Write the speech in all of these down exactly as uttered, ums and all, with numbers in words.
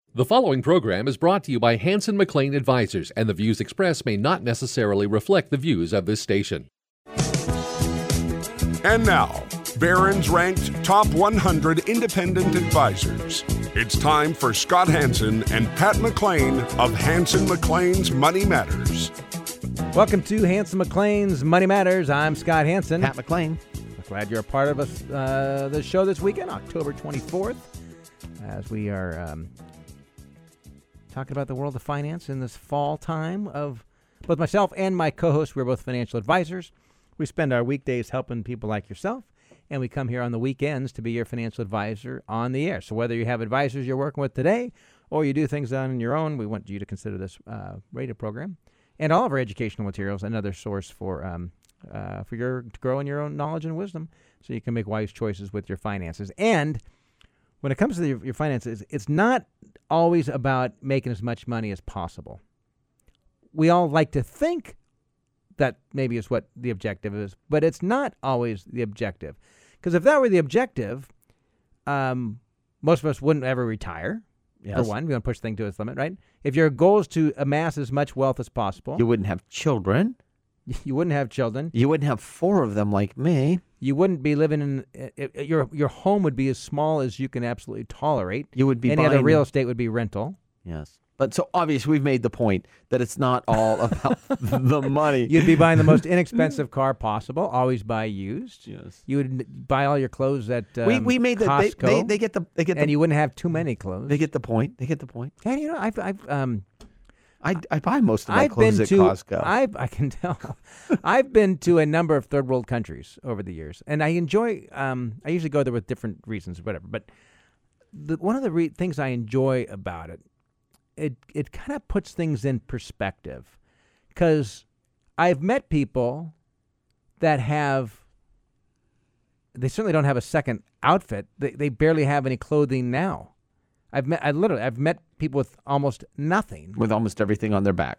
The following program is brought to you by Hanson McLean Advisors, and the views expressed may not necessarily reflect the views of this station. And now, Barron's ranked top one hundred independent advisors. It's time for Scott Hanson and Pat McLean of Hanson McLean's Money Matters. Welcome to Hanson McLean's Money Matters. I'm Scott Hanson. Pat McLean. Glad you're a part of us, uh, the show this weekend, October twenty-fourth, as we are um, talking about the world of finance in this fall time of both myself and my co-host. We're both financial advisors. We spend our weekdays helping people like yourself, and we come here on the weekends to be your financial advisor on the air. So whether you have advisors you're working with today or you do things on your own, we want you to consider this uh, radio program and all of our educational materials another source for um, uh, for your to grow in your own knowledge and wisdom, so you can make wise choices with your finances. And when it comes to your, your finances, it's not always about making as much money as possible. We all like to think that maybe is what the objective is, but it's not always the objective. Because if that were the objective, um, most of us wouldn't ever retire. Yes. For one, we want to push things to its limit, right? If your goal is to amass as much wealth as possible, You wouldn't have children. you wouldn't have children. You wouldn't have four of them like me. You wouldn't be living in it, it, your your home would be as small as you can absolutely tolerate. You would be Any other buying- real estate would be rental. Yes. But so obviously we've made the point that it's not all about the money. You'd be buying the most inexpensive car possible, always buy used. Yes. You would buy all your clothes at um, we we made the they, Costco, they they get the they get and the, you wouldn't have too many clothes. they get the point. They get the point. And you know, I've I've um I, I buy most of my I've clothes been at to Costco. I've I can tell. I've been to a number of third world countries over the years, and I enjoy. Um, I usually go there with different reasons, whatever. But the, one of the re- things I enjoy about it, it it kind of puts things in perspective, because I've met people that have. They certainly don't have a second outfit. They they barely have any clothing now. I've met. I literally. I've met people with almost nothing. with almost everything on their back.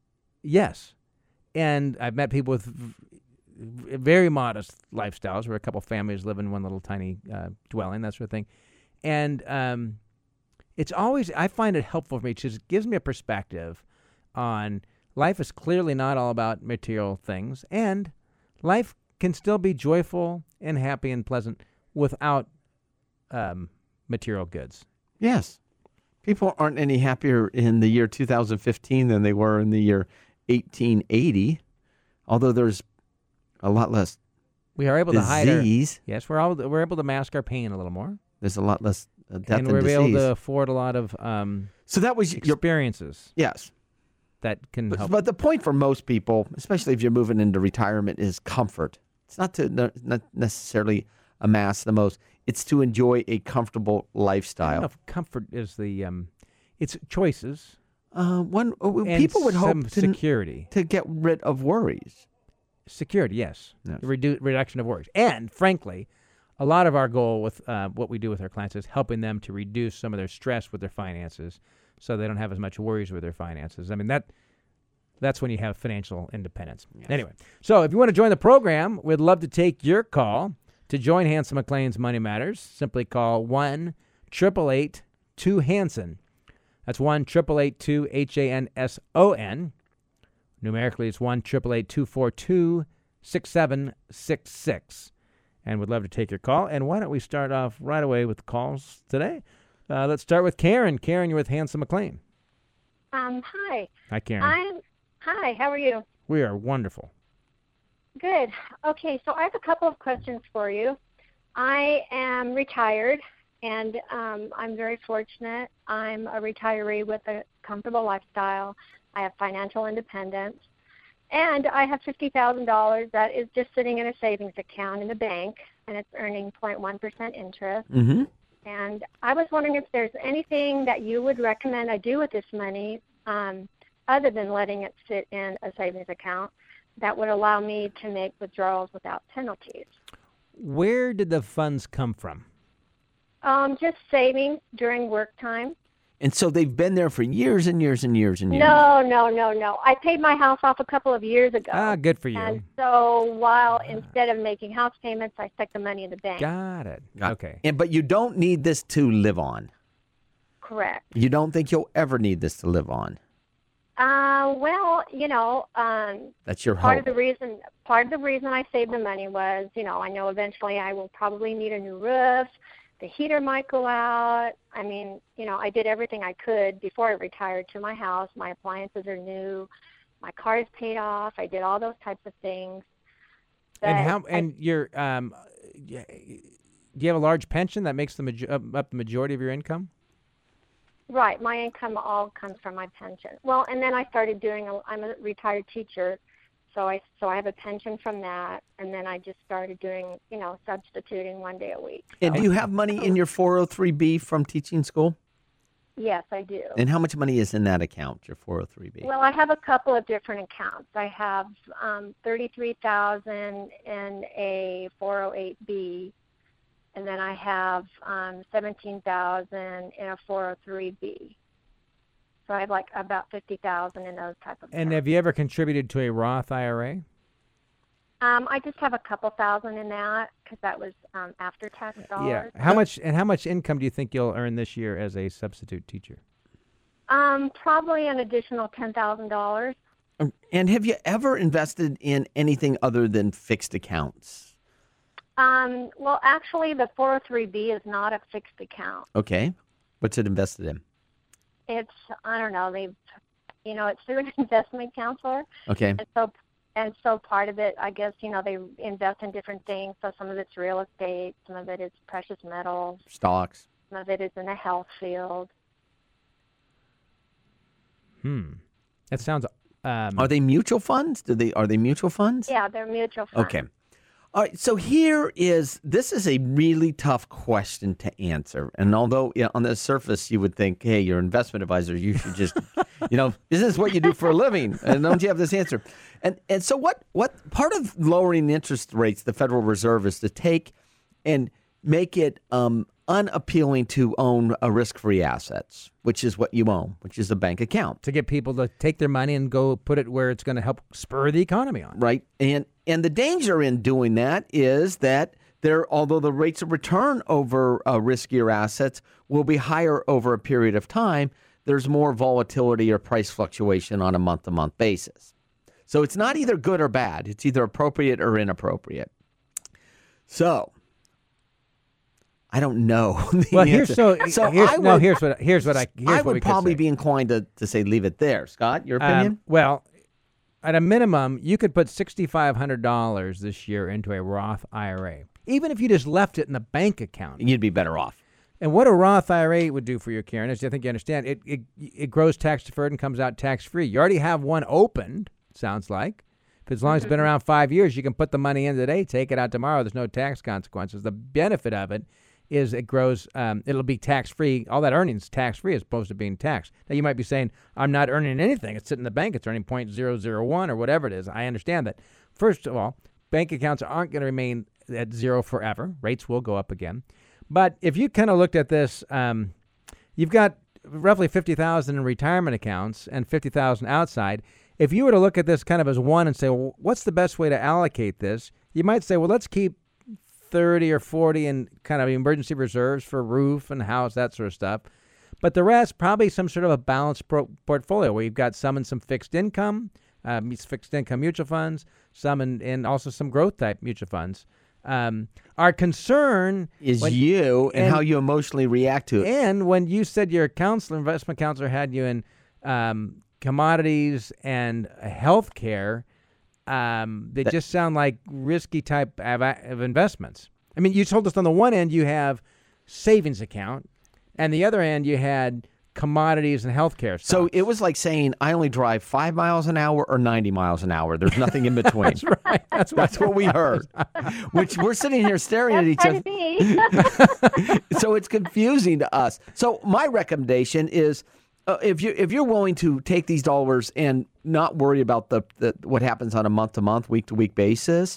Yes. And I've met people with v- v- very modest lifestyles, where a couple families live in one little tiny uh, dwelling, that sort of thing. And um, it's always, I find it helpful for me, because it gives me a perspective on life is clearly not all about material things, and life can still be joyful and happy and pleasant without um, material goods. Yes. People aren't any happier in the year two thousand fifteen than they were in the year eighteen eighty, although there's a lot less We are able to hide our, disease. yes, we're all, we're able to mask our pain a little more. There's a lot less uh, death and and, we're disease. able to afford a lot of um, so that was your experiences yes. that can But, help. but the point for most people, especially if you're moving into retirement, is comfort. It's not to ne- not necessarily amass the most. It's to enjoy a comfortable I don't lifestyle. know if comfort is the um, it's choices Uh, one uh, and people would some hope to, security. to get rid of worries. Security, yes, Yes. Redu- reduction of worries, and frankly, a lot of our goal with uh, what we do with our clients is helping them to reduce some of their stress with their finances, so they don't have as much worries with their finances. I mean that. That's when you have financial independence. Yes. Anyway, so if you want to join the program, we'd love to take your call. To join Hanson McLean's Money Matters, simply call one eight eight eight two Hanson. That's one eight eight eight two H A N S O N. Numerically, it's one eight eight eight two four two six seven six six. And we'd love to take your call. And why don't we start off right away with the calls today? Uh, let's start with Karen. Karen, you're with Hanson McLean. Um, hi. Hi, Karen. I'm hi, how are you? We are wonderful. Good. Okay, so I have a couple of questions for you. I am retired, and um, I'm very fortunate. I'm a retiree with a comfortable lifestyle. I have financial independence, and I have fifty thousand dollars that is just sitting in a savings account in the bank, and it's earning zero point one percent interest. Mm-hmm. And I was wondering if there's anything that you would recommend I do with this money, um, other than letting it sit in a savings account, that would allow me to make withdrawals without penalties. Where did the funds come from? Um, just saving during work time. And so they've been there for years and years and years and years. No, no, no, no. I paid my house off a couple of years ago. Ah, good for you. And so while instead of making house payments, I stuck the money in the bank. Got it. Got- Okay. And but you don't need this to live on. correct. You don't think you'll ever need this to live on? Uh, well, you know, um, That's your part hope. of the reason part of the reason I saved the money was, you know, I know eventually I will probably need a new roof. The heater might go out. I mean, you know, I did everything I could before I retired to my house. My appliances are new. My car is paid off. I did all those types of things. And But how? And your um, y- do you have a large pension that makes the majo- up up the majority of your income? Right, my income all comes from my pension. Well, and then I started doing. A, I'm a retired teacher, so I so I have a pension from that, and then I just started doing, you know, substituting one day a week. And do you have money in your four oh three B from teaching school? Yes, I do. And how much money is in that account, your four oh three B? Well, I have a couple of different accounts. I have um, thirty-three thousand in a four oh eight B, and then I have um, seventeen thousand in a four oh three B. So I have like about fifty thousand in those type of accounts. And have you ever contributed to a Roth I R A? Um, I just have a couple thousand in that because that was um, after tax dollars. How much and how much income do you think you'll earn this year as a substitute teacher? Um, probably an additional ten thousand dollars. And have you ever invested in anything other than fixed accounts? Um, well, actually, the four oh three B is not a fixed account. Okay. What's it invested in? It's, I don't know, they've, you know, it's through an investment counselor. Okay. And so, and so part of it, I guess, you know, they invest in different things. So some of it's real estate, some of it is precious metals, Stocks. some of it is in the health field. Hmm. That sounds. Um, Are they mutual funds? Do they are they mutual funds? Yeah, they're mutual funds. Okay. All right. So here is this is a really tough question to answer. And although you know, on the surface you would think, hey, you're an investment advisor, you should just, you know, is this what you do for a living? And don't you have this answer? And and so what what part of lowering interest rates, the Federal Reserve, is to take and make it um, unappealing to own a risk-free assets, which is what you own, which is a bank account. to get people to take their money and go put it where it's going to help spur the economy on. Right. And and the danger in doing that is that there, although the rates of return over uh, riskier assets will be higher over a period of time, there's more volatility or price fluctuation on a month-to-month basis. So it's not either good or bad. It's either appropriate or inappropriate. So I don't know. the Well, here's answer. so, so here's, I no. would, Here's what here's what I here's I what we would could probably say. be inclined to, to say leave it there. Scott, your Um, opinion? well, at a minimum, you could put sixty-five hundred dollars this year into a Roth I R A, even if you just left it in a bank account. You'd be better off. And what a Roth I R A would do for you, Karen, is I think you understand, it it, it grows tax deferred and comes out tax free. You already have one opened, sounds like. If as long as it's been around five years, you can put the money in today, take it out tomorrow. There's no tax consequences. The benefit of it is it grows, um, it'll be tax-free. All that earnings tax-free as opposed to being taxed. Now, you might be saying, I'm not earning anything. It's sitting in the bank. It's earning zero point zero zero one or whatever it is. I understand that. First of all, bank accounts aren't going to remain at zero forever. Rates will go up again. But if you kind of looked at this, um, you've got roughly fifty thousand dollars in retirement accounts and fifty thousand dollars outside. If you were to look at this kind of as one and say, well, what's the best way to allocate this? You might say, well, let's keep thirty or forty in kind of emergency reserves for roof and house, that sort of stuff. But the rest, probably some sort of a balanced pro- portfolio where you've got some in some fixed income, um, fixed income mutual funds, some in, in also some growth type mutual funds. Um, our concern Is when- you and, and- how you emotionally react to it. And when you said your counselor, investment counselor had you in um, commodities and health care, um, they That- just sound like risky type of, of investments. I mean, you told us on the one end you have savings account, and the other end you had commodities and health care. So it was like saying, I only drive five miles an hour or ninety miles an hour. There's nothing in between. That's right. That's, That's what we heard. Which we're sitting here staring at each That's other. part of me. So it's confusing to us. So my recommendation is, uh, if you if you're willing to take these dollars and not worry about the, the what happens on a month to month, week to week basis,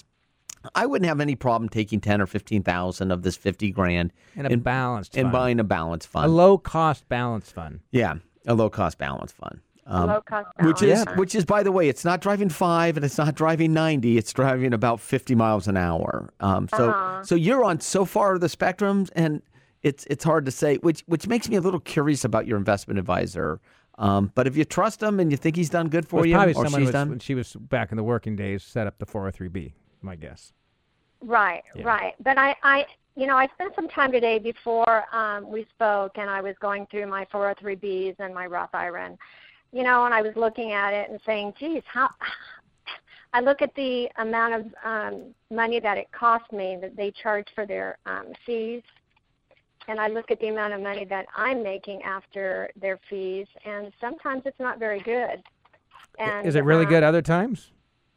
I wouldn't have any problem taking ten or fifteen thousand of this fifty grand and a and, balanced and fund. buying a balance a fund. low cost balance fund. Yeah, a low cost balance fund. Um, Low cost which is balance. which is by the way, it's not driving five and it's not driving ninety. It's driving about fifty miles an hour. Um, so Uh-huh. so you're on so far of the spectrum, and it's it's hard to say, which which makes me a little curious about your investment advisor. Um, but if you trust him and you think he's done good for Well, you, probably or someone she's was, done, when she was back in the working days, set up the four oh three B, my guess. Right, Yeah. right. But I, I, you know, I spent some time today before um, we spoke, and I was going through my four oh three Bs and my Roth I R A, and, you know, and I was looking at it and saying, geez, how, I look at the amount of um, money that it cost me that they charge for their um, fees, and I look at the amount of money that I'm making after their fees, and sometimes it's not very good. And, Is it really um, good other times?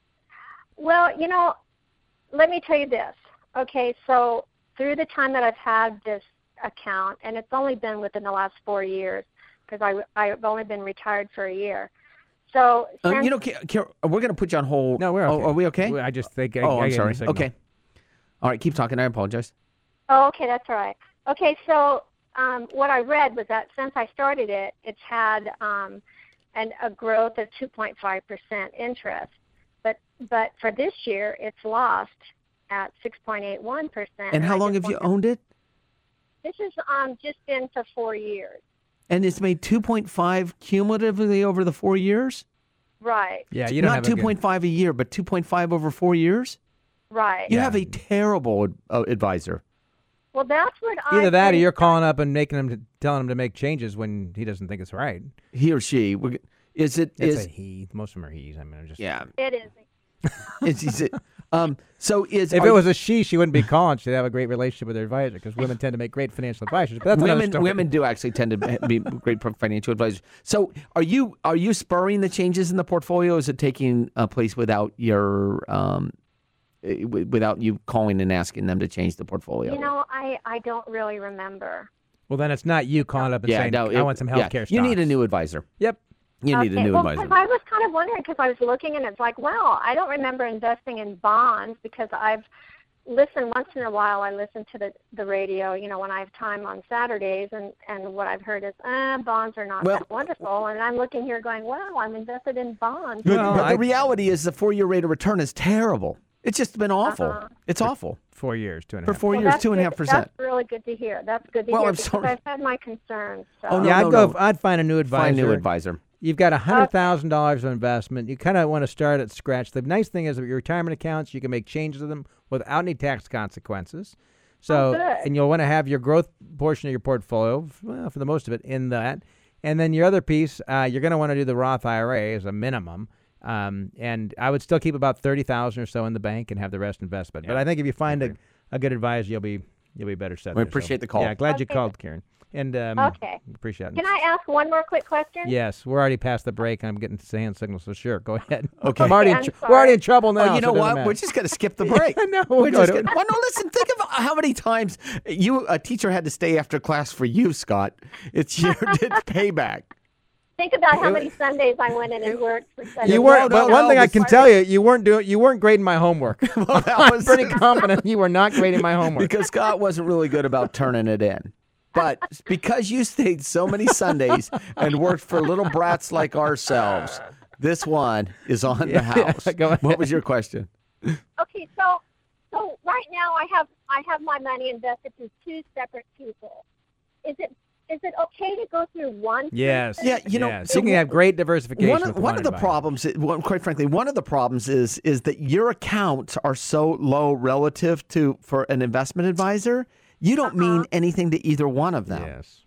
Well, you know, let me tell you this. Okay, so through the time that I've had this account, and it's only been within the last four years because I, I've only been retired for a year. So, um, since- you know, Ka- Ka- we're going to put you on hold. No, we're okay. Oh, are we okay? I just think I, oh, I I'm gave him sorry. a signal. Okay. All right, keep talking. I apologize. oh, okay, that's all right. Okay, so um, what I read was that since I started it, it's had um, an, a growth of two point five percent interest. But but for this year, it's lost at six point eight one percent. And how long have you owned it? This has um, just been for four years. And it's made two point five cumulatively over the four years? Right, Yeah, you don't Not have a good- two point five a year, but two point five over four years? right. You Yeah. have a terrible ad- uh, advisor. Well, that's what I Either that or think you're calling up and making him to, telling him to make changes when he doesn't think it's right. He or she. We're- Is it? It's Is a he. Most of them are he's. I mean, I'm just yeah. It is. Is, is it? Um. So is If are- it was a she, she wouldn't be calling. She'd have a great relationship with her advisor because women tend to make great financial advisors. But that's another women story. women do actually tend to be great financial advisors. So are you are you spurring the changes in the portfolio? Is it taking uh, place without your um, eh, wi- without you calling and asking them to change the portfolio? You know, I, I don't really remember. Well, then it's not you calling up and yeah, saying, no, I it- want some yeah. healthcare You need a stocks." new advisor. Yep. You need a Okay, new well, advisor. 'cause I was kind of wondering because I was looking and it's like, well, I don't remember investing in bonds because I've listened once in a while. I listen to the, the radio, you know, when I have time on Saturdays, and, and what I've heard is, uh, bonds are not Well- that wonderful. And I'm looking here going, wow, I'm invested in bonds. But, Well, but I- the reality is the four-year rate of return is terrible. It's just been awful. Uh-huh. It's awful. Four years, two and a For half. four Well, years, that's two and a good- half percent. That's really good to hear. That's good to Well, hear I'm because sorry. I've had my concerns. So. Oh, no, yeah, I'd no, go. no. I'd find a new advisor. Find a new advisor. You've got a hundred thousand dollars of investment. You kind of want to start at scratch. The nice thing is that your retirement accounts, you can make changes to them without any tax consequences. So, Oh, good. and you'll want to have your growth portion of your portfolio, well, for the most of it, in that. And then your other piece, uh, you're going to want to do the Roth I R A as a minimum. Um, and I would still keep about thirty thousand or so in the bank and have the rest investment. But I think if you find a, a good advisor, you'll be you'll be better set. We there. So, appreciate the call. Yeah, glad you Okay. called, Karen. And um, Okay. appreciate it. Can I ask one more quick question? Yes, we're already past the break. I'm getting hand signals, so sure, go ahead. Okay. I'm already in I'm tr- we're already in sorry. trouble now. Oh, you know so it doesn't what? matter. We're just going to skip the break. No, we'll We're go just to gonna, it. well, no, listen. Think of how many times you a teacher had to stay after class for you, Scott. It's your it's payback. Think about how many Sundays I went in and worked for Sunday. You weren't. no, but one no, thing I this- can tell you, you weren't doing. You weren't grading my homework. Well, that I'm was pretty confident you were not grading my homework. because Scott wasn't really good about turning it in. But because you stayed so many Sundays and worked for little brats like ourselves, this one is on the Yeah, house. go ahead. What was your question? Okay, so so right now I have I have my money invested through two separate people. Is it is it okay to go through one? Yes. person? Yeah, you know, yes. you can have great diversification. One of, with one one of the advisor. problems, well, quite frankly, one of the problems is is that your accounts are so low relative to for an investment advisor. You don't mean anything to either one of them. Yes.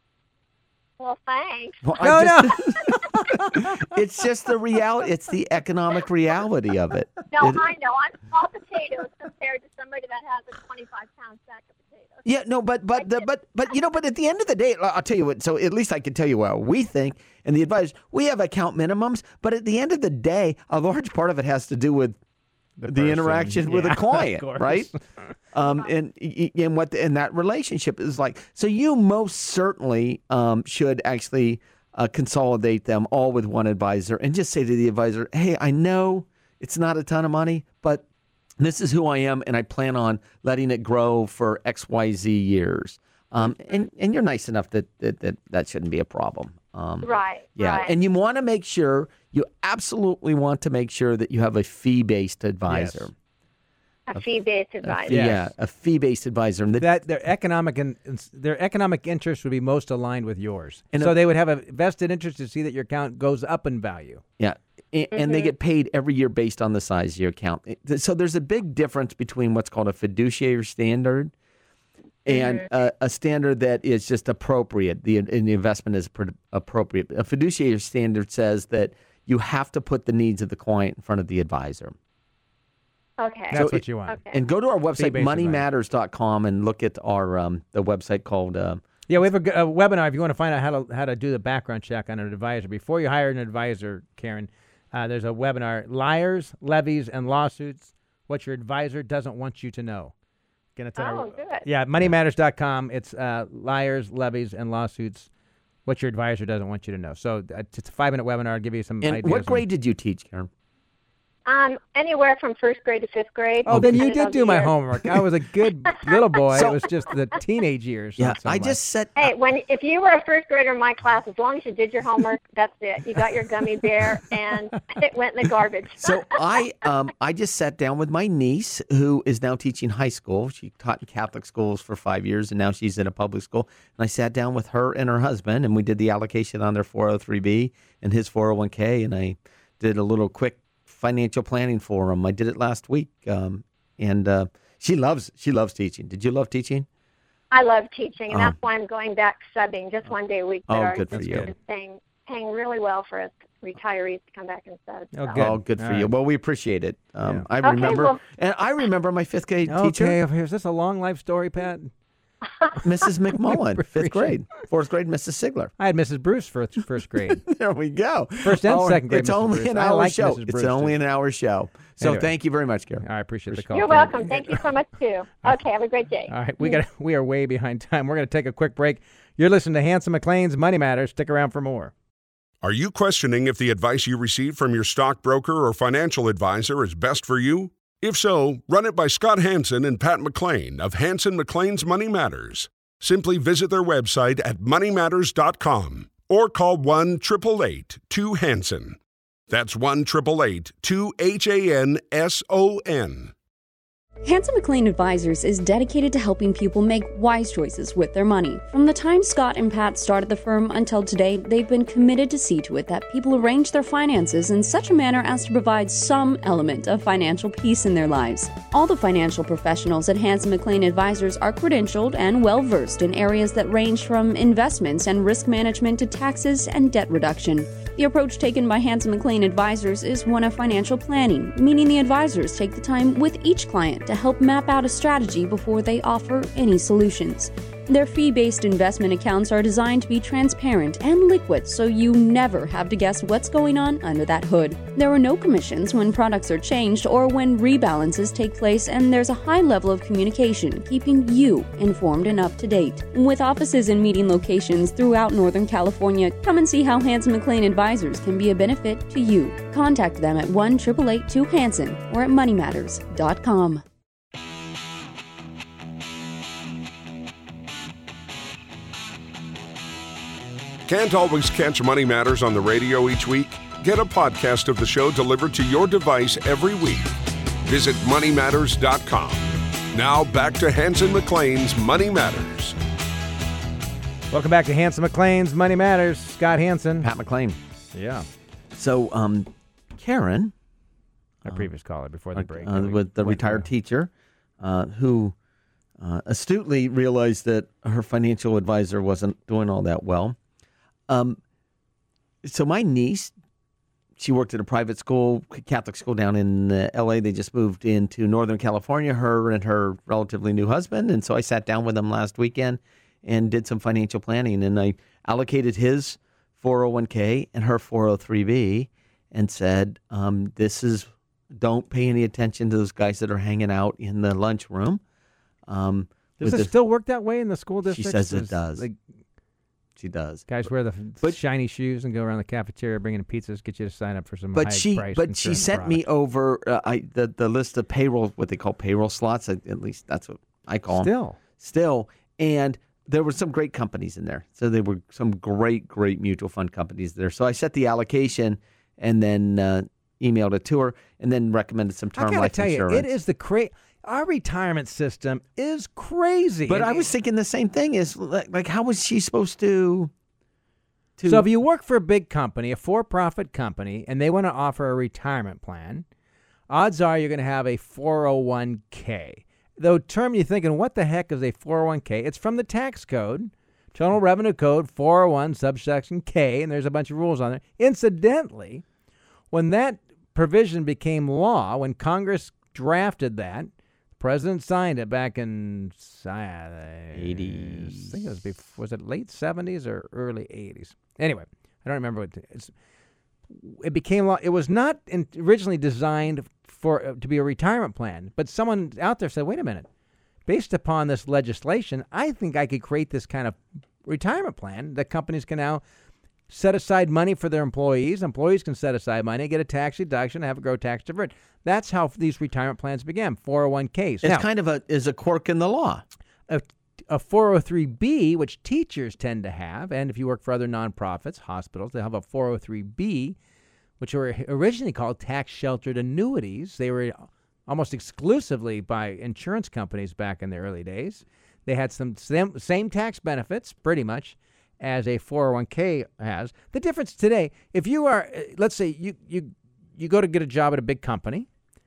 Well, thanks. Well, No, I just, it's just the reality. It's the economic reality of it. No, It- I know. I'm small potatoes compared to somebody that has a twenty-five pound sack of potatoes. Yeah, no, but but the, but but you know, but at the end of the day, I'll tell you what. So at least I can tell you what we think, and the advisors we have account minimums. But at the end of the day, a large part of it has to do with the, person. interaction with Yeah, a of client, course. right? Um, and and what the, and that relationship is like. So you most certainly um, should actually uh, consolidate them all with one advisor, and just say to the advisor, "Hey, I know it's not a ton of money, but this is who I am, and I plan on letting it grow for X Y Z years." Um, and and you're nice enough that that that, that shouldn't be a problem. Um, Right. yeah, Right. and you want to make sure, you absolutely want to make sure that you have a fee-based advisor. Yes. A fee-based advisor. Yes. Yeah, a fee-based advisor. And the, That their economic and their economic interest would be most aligned with yours, And so a- they would have a vested interest to see that your account goes up in value. yeah, and, and they get paid every year based on the size of your account. It- So there's a big difference between what's called a fiduciary standard and a, a standard that is just appropriate. The, and the investment is pr- appropriate. A fiduciary standard says that you have to put the needs of the client in front of the advisor. Okay. That's So what it- you want. Okay. And go to our website, Fee-based money matters dot com, and look at our um, the website called. Uh, Yeah, we have a, g- a webinar if you want to find out how to how to do the background check on an advisor before you hire an advisor. Karen, uh, there's a webinar: liars, levies, and lawsuits. What your advisor doesn't want you to know. Again, it's on Oh, our- good. Yeah, money matters dot com. It's uh, liars, levies, and lawsuits. What your advisor doesn't want you to know. So uh, it's a five minute webinar. I'll give you some and ideas. what on- grade did you teach, Karen? Um, anywhere from first grade to fifth grade. Oh, then you Depending on did the do my year. homework. I was a good little boy. So- it was just the teenage years. Yeah, not so I much. just said. Hey, when if you were a first grader in my class, as long as you did your homework, that's it. You got your gummy bear, and it went in the garbage. So I um I just sat down with my niece who is now teaching high school. She taught in Catholic schools for five years and now she's in a public school. And I sat down with her and her husband and we did the allocation on their four oh three B and his four oh one K and I did a little quick financial planning for him. I did it last week. Um and uh, she loves she loves teaching. Did you love teaching? I love teaching, and Oh. that's why I'm going back subbing just one day a week. Oh, But our good for institute you. is paying, paying really well for us retirees to come back and sub. Oh, so. good. Oh, good for All you. right. Well, we appreciate it. Um, Yeah. I Okay, remember, well- and I remember my fifth grade teacher. Okay, is this a long life story, Pat? Missus McMullen, fifth Appreciate grade. Fourth grade, Missus Sigler. I had Missus Bruce for first grade. There we go. First and second grade, It's Missus only Bruce. an I hour like show. Missus It's Bruce, only too. an hour show. So Anyway. thank you very much, Karen. I appreciate the call. You're Karen. welcome. Thank you so much too. Okay, have a great day. All right, we got we are way behind time. We're going to take a quick break. You're listening to Hanson McLean's Money Matters. Stick around for more. Are you questioning if the advice you receive from your stockbroker or financial advisor is best for you? If so, run it by Scott Hanson and Pat McLean of Hanson McLean's Money Matters. Simply visit their website at money matters dot com or call one eight eight eight two Hanson. That's one eight eight eight two H A N S O N. Hanson McLean Advisors is dedicated to helping people make wise choices with their money. From the time Scott and Pat started the firm until today, they've been committed to see to it that people arrange their finances in such a manner as to provide some element of financial peace in their lives. All the financial professionals at Hanson McLean Advisors are credentialed and well-versed in areas that range from investments and risk management to taxes and debt reduction. The approach taken by Hanson McLean Advisors is one of financial planning, meaning the advisors take the time with each client to help map out a strategy before they offer any solutions. Their fee-based investment accounts are designed to be transparent and liquid, so you never have to guess what's going on under that hood. There are no commissions when products are changed or when rebalances take place, and there's a high level of communication, keeping you informed and up to date. With offices and meeting locations throughout Northern California, come and see how Hanson McLean Advisors can be a benefit to you. Contact them at one eight eight eight two Hanson or at money matters dot com. Can't always catch Money Matters on the radio each week? Get a podcast of the show delivered to your device every week. Visit money matters dot com. Now back to Hanson McLean's Money Matters. Welcome back to Hanson McLean's Money Matters. Scott Hanson. Pat McLean. Yeah, So, um, Karen, our previous caller before the uh, break. uh, We with the went retired through. teacher, uh, who uh, astutely realized that her financial advisor wasn't doing all that well. Um, so my niece, she worked at a private school, Catholic school down in uh, L A. They just moved into Northern California, her and her relatively new husband. And so I sat down with them last weekend and did some financial planning. And I allocated his four oh one K and her four oh three B and said, um, this is, don't pay any attention to those guys that are hanging out in the lunchroom. Um, Does with it the- still work that way in the school She district? says it does. Like, She does. guys wear the But- shiny shoes and go around the cafeteria bringing pizzas, get you to sign up for some But high she, price but she insurance sent me product. over uh, I the, the list of payroll, what they call payroll slots. I, at least that's what I call them. Still. Still, and there were some great companies in there. So there were some great, great mutual fund companies there. So I set the allocation and then uh, emailed it to her, and then recommended some I term gotta life tell insurance. you, it is the cra- Our retirement system is crazy. But And- I was thinking the same thing. Is like, like how was she supposed to? to So if you work for a big company, a for-profit company, and they want to offer a retirement plan, odds are you're going to have a four oh one k. Though term you're thinking, what the heck is a four oh one k? It's from the tax code, Internal Revenue Code four oh one subsection K, and there's a bunch of rules on there. Incidentally, when that provision became law, when Congress drafted that, the president signed it back in uh, eighties. I think it was before, was it late seventies or early eighties? Anyway, I don't remember what it's. It became law. It was not in, originally designed for uh, to be a retirement plan, but someone out there said, "Wait a minute, based upon this legislation, I think I could create this kind of retirement plan that companies can now set aside money for their employees. Employees can set aside money, get a tax deduction, have it grow tax deferred." That's how these retirement plans began, four oh one k's. It's Now, kind of a is a quirk in the law. a, a four oh three b, which teachers tend to have, and if you work for other nonprofits, hospitals, they have a four oh three b, which were originally called tax-sheltered annuities. They were almost exclusively by insurance companies back in the early days. They had some same, same tax benefits, pretty much, as a four oh one k has. The difference today, if you are, let's say you you you go to get a job at a big company,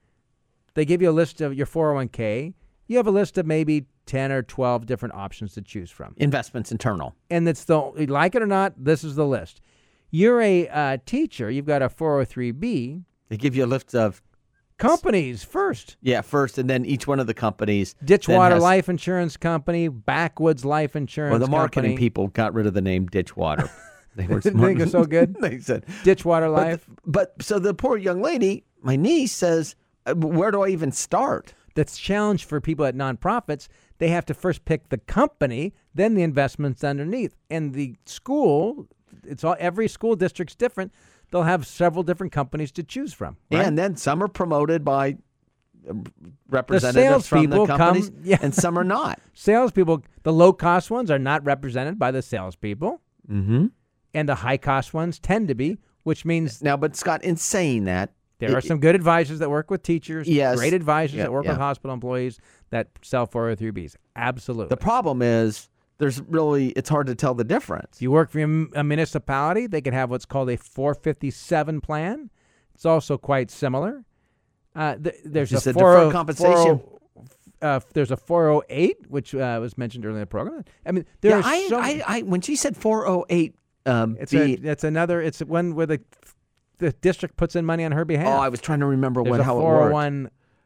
they give you a list of your four oh one k. You have a list of maybe ten or twelve different options to choose from. Investments internal. And it's the, like it or not, this is the list. You're a uh, teacher, you've got a four oh three b. They give you a list of Companies first. yeah first, and then each one of the companies. Ditchwater then has- Life Insurance Company, Backwoods Life Insurance Well, the marketing Company. people got rid of the name Ditchwater. They were Didn't smart. think it was so good? They said Ditchwater but, Life. the- but so the poor young lady, my niece, says, uh, "Where do I even start?" That's challenge for people at nonprofits. They have to first pick the company, then the investments underneath. And the school, it's all every school district's different. They'll have several different companies to choose from. Right? And then some are promoted by uh, representatives from the salespeople companies, come- yeah. and some are not. Salespeople, the low-cost ones are not represented by the salespeople, Mm-hmm. and the high-cost ones tend to be, which means Now, but Scott, in saying that, there it- are some good advisors that work with teachers, Yes. great advisors Yeah, that work yeah. with hospital employees that sell four oh three b's. Absolutely. the problem is there's really it's hard to tell the difference. If you work for a m- a municipality, they could have what's called a four fifty-seven plan. It's also quite similar. Uh, th- there's Just a a four oh deferred compensation. Uh, there's a four oh eight, which uh, was mentioned earlier in the program. I mean, Yeah, there's I, so I, I, when she said four oh eight, um, it's B, a, it's another. It's one where the the district puts in money on her behalf. oh, I was trying to remember There's what a how it four oh worked. one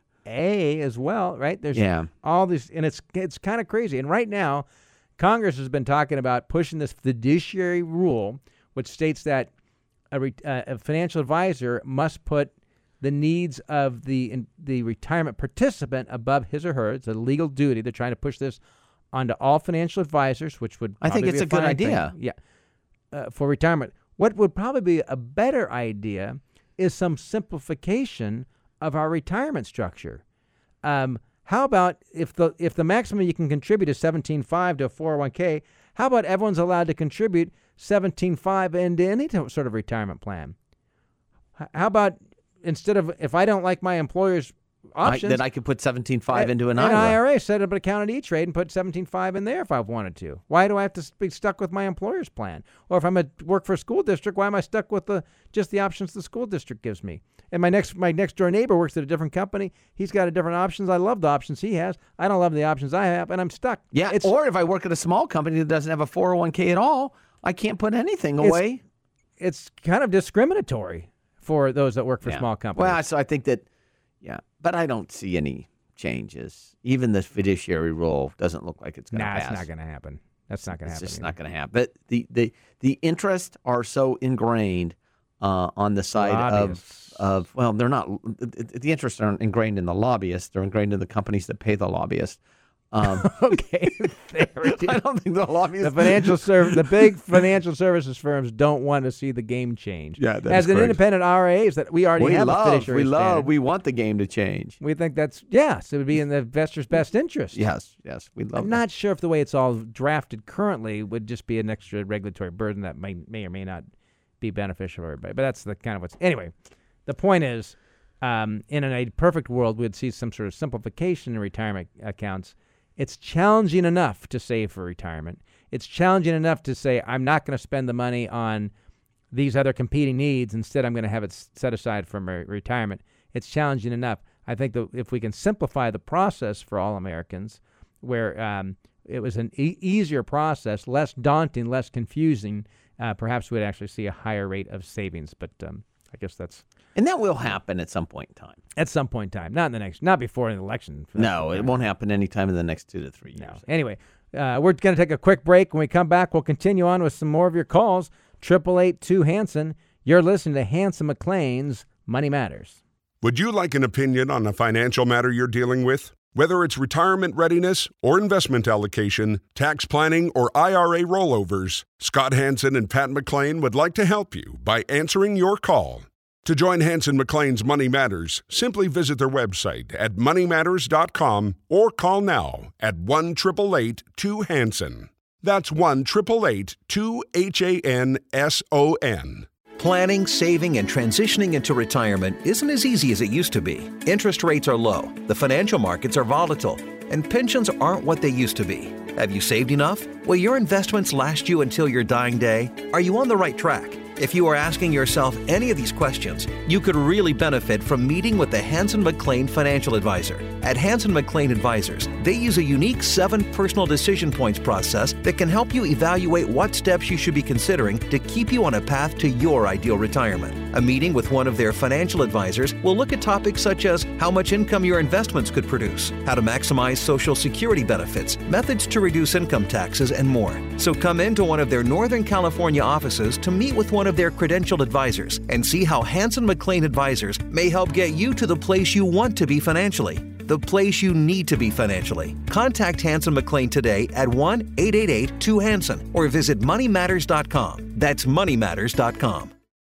a as well, right? There's Yeah. all these, and it's it's kind of crazy. And right now, Congress has been talking about pushing this fiduciary rule, which states that a, re, uh, a financial advisor must put the needs of the in, the retirement participant above his or her. It's a legal duty. They're trying to push this onto all financial advisors, which would I think probably it's be a good fine thing. idea. Yeah, uh, for retirement. What would probably be a better idea is some simplification of our retirement structure. Um, how about if the if the maximum you can contribute is seventeen point five to a four oh one k, how about everyone's allowed to contribute seventeen point five into any t- sort of retirement plan? H- How about instead of, if I don't like my employer's I, options, that I could put seventeen point five a- into an, an I R A. I R A, set up an account at E-Trade and put seventeen point five in there if I wanted to. Why do I have to be stuck with my employer's plan? Or if I'm at work for a school district, why am I stuck with the just the options the school district gives me? And my next my next door neighbor works at a different company. He's got a different options. I love the options he has. I don't love the options I have, and I'm stuck. Yeah, it's, or if I work at a small company that doesn't have a four oh one k at all, I can't put anything It's- away. it's kind of discriminatory for those that work for Yeah. small companies. Well, so I think that, yeah, but I don't see any changes. Even the fiduciary rule doesn't look like it's going to nah, pass. it's not going to happen. That's not going to It's happen. just either. not going to happen. But the, the, the interests are so ingrained uh, on the side of, Lobbyists. of, well, they're not, the, the interests aren't ingrained in the lobbyists. They're ingrained in the companies that pay the lobbyists. Um, Okay, there it is. I don't think the lobbyists. The financial serv- the big financial services firms don't want to see the game change. Yeah, that as is an correct. independent R A As that we already we have a love, fiduciary we love, standard. we want the game to change. We think that's yes, it would be in the investor's best interest. Yes, yes, we love I'm that. not sure if the way it's all drafted currently would just be an extra regulatory burden that may may or may not be beneficial for everybody. But that's the kind of what's anyway. The point is, Um, in a perfect world, we'd see some sort of simplification in retirement accounts. It's challenging enough to save for retirement. It's challenging enough to say, I'm not going to spend the money on these other competing needs. Instead, I'm going to have it set aside for my retirement. It's challenging enough. I think that if we can simplify the process for all Americans, where um, it was an e- easier process, less daunting, less confusing, uh, perhaps we'd actually see a higher rate of savings. But um, I guess that's... And that will happen at some point in time. At some point in time. Not in the next, not before an election. No, it won't happen anytime in the next two to three years. No. Anyway, uh, we're going to take a quick break. When we come back, we'll continue on with some more of your calls. triple eight two Hanson. You're listening to Hanson McClain's Money Matters. Would you like an opinion on a financial matter you're dealing with? Whether it's retirement readiness or investment allocation, tax planning, or I R A rollovers, Scott Hanson and Pat McClain would like to help you by answering your call. To join Hanson McClain's Money Matters, simply visit their website at money matters dot com or call now at one eight eight eight two Hanson. That's one eight eight eight two H A N S O N. Planning, saving, and transitioning into retirement isn't as easy as it used to be. Interest rates are low, the financial markets are volatile, and pensions aren't what they used to be. Have you saved enough? Will your investments last you until your dying day? Are you on the right track? If you are asking yourself any of these questions, you could really benefit from meeting with the Hanson McClain Financial Advisor. At Hanson McClain Advisors, they use a unique seven personal decision points process that can help you evaluate what steps you should be considering to keep you on a path to your ideal retirement. A meeting with one of their financial advisors will look at topics such as how much income your investments could produce, how to maximize Social Security benefits, methods to reduce income taxes, and more. So come into one of their Northern California offices to meet with one of their credentialed advisors and see how Hanson McClain Advisors may help get you to the place you want to be financially, the place you need to be financially. Contact Hanson McClain today at one eight eight eight two Hanson or visit money matters dot com. That's money matters dot com.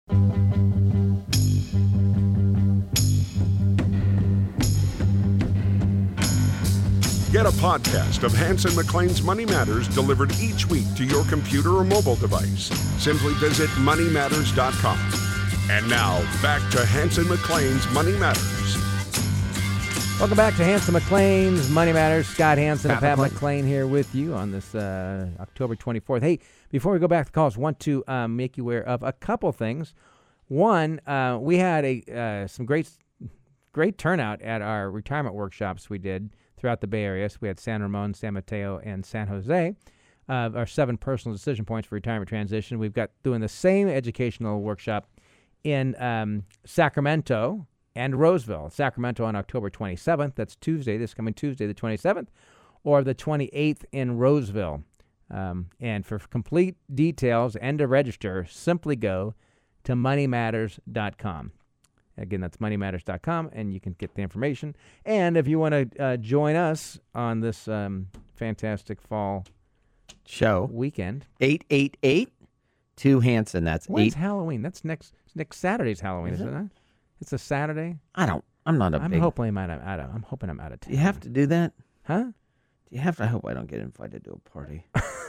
Get a podcast of Hanson McClain's Money Matters delivered each week to your computer or mobile device. Simply visit money matters dot com. And now, back to Hanson McClain's Money Matters. Welcome back to Hanson McClain's Money Matters. Scott Hanson and Pat Pat McClain. McClain here with you on this uh, October twenty-fourth. Hey, before we go back to calls, I want to um, make you aware of a couple things. One, uh, we had a uh, some great great turnout at our retirement workshops we did throughout the Bay Area. So we had San Ramon, San Mateo, and San Jose. Uh, our seven personal decision points for retirement transition. We've got doing the same educational workshop in um, Sacramento and Roseville. Sacramento on October twenty-seventh. That's Tuesday, this coming Tuesday, the twenty-seventh, or the twenty-eighth in Roseville. Um, and for complete details and to register, simply go to money matters dot com. Again, that's money matters dot com, and you can get the information. And if you want to uh, join us on this um, fantastic fall Show. weekend. eight eight eight two Hanson. That's When's eight. Halloween? That's next next Saturday's Halloween, Is isn't it? it? It's a Saturday. I don't, I'm not a I'm big. hoping I'm out of, out of, I'm hoping I'm out of town. Do you have to do that? Huh? Do you have to? I hope I don't get invited to a party.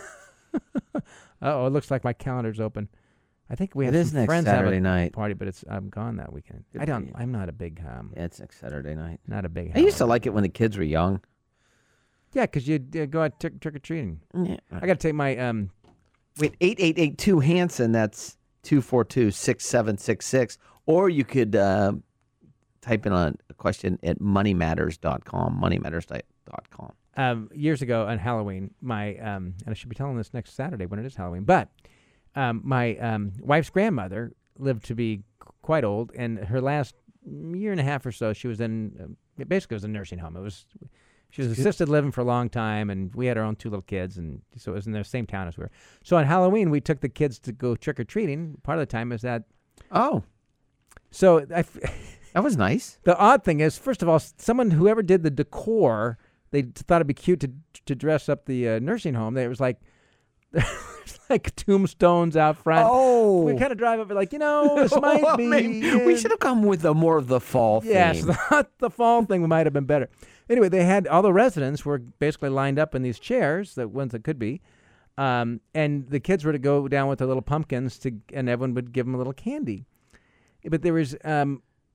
Oh, it looks like my calendar's open. I think we have It is some next friends have Saturday a night. party, but it's I'm gone that weekend. Good I for don't. you. I'm not a big um. Yeah, it's next Saturday night. Not a big. I used to Halloween. like it when the kids were young. Yeah, because you uh, go out trick trick or treating. Yeah. I got to take my um. Wait, eight eight eight two Hanson. That's two four two six seven six six. Or you could uh, type in a question at money matters dot com. money matters dot com. Um, years ago on Halloween, my um, and I should be telling this next Saturday when it is Halloween, but um, my um, wife's grandmother lived to be qu- quite old, and her last year and a half or so, she was in um, basically it was a nursing home. It was she was assisted living for a long time, and we had our own two little kids, and so it was in the same town as we were. So on Halloween, we took the kids to go trick or treating. Part of the time is that. Oh, So I. F- that was nice. The odd thing is, first of all, someone whoever did the decor, they thought it'd be cute to to dress up the uh, nursing home. There was like, there's like tombstones out front. Oh, We kind of drive up, like, you know, this might Well, be. maybe uh, we should have come with a more of the fall Yes, theme. the, the fall thing might have been better. Anyway, they had all the residents were basically lined up in these chairs, the ones that could be, um, and the kids were to go down with their little pumpkins to, and everyone would give them a little candy. But there was um,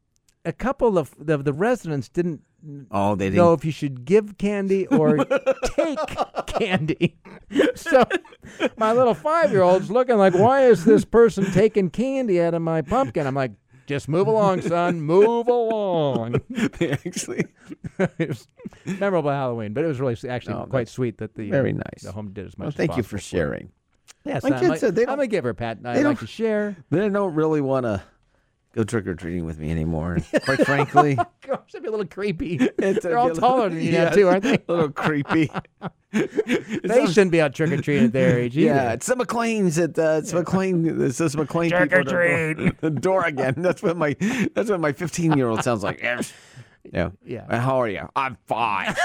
a couple of the, the residents didn't Oh, they know didn't. if you should give candy or take candy. So my little five-year-old's looking like, why is this person taking candy out of my pumpkin? I'm like, just move along, son. Move along. They actually. It was memorable Halloween, but it was really actually No, quite that's sweet that the very uh, nice. the home did as much. Well, as thank you possible for sharing. Yes, My I'm, kids like, said they I'm don't- gonna give her a pat. I they like don't- to share. They don't really want to go trick or treating with me anymore. Quite frankly, Gosh, that'd be a little creepy. it's They're all taller than you now, too, aren't they? A little creepy. They shouldn't be out trick or treating at their age either. Yeah, it's the McLeans. At uh, it's McLean. It's this McLean Trick or people. Treat. The door again. That's what my. That's what my fifteen-year-old sounds like. Yeah. Yeah. Uh, How are you? I'm fine.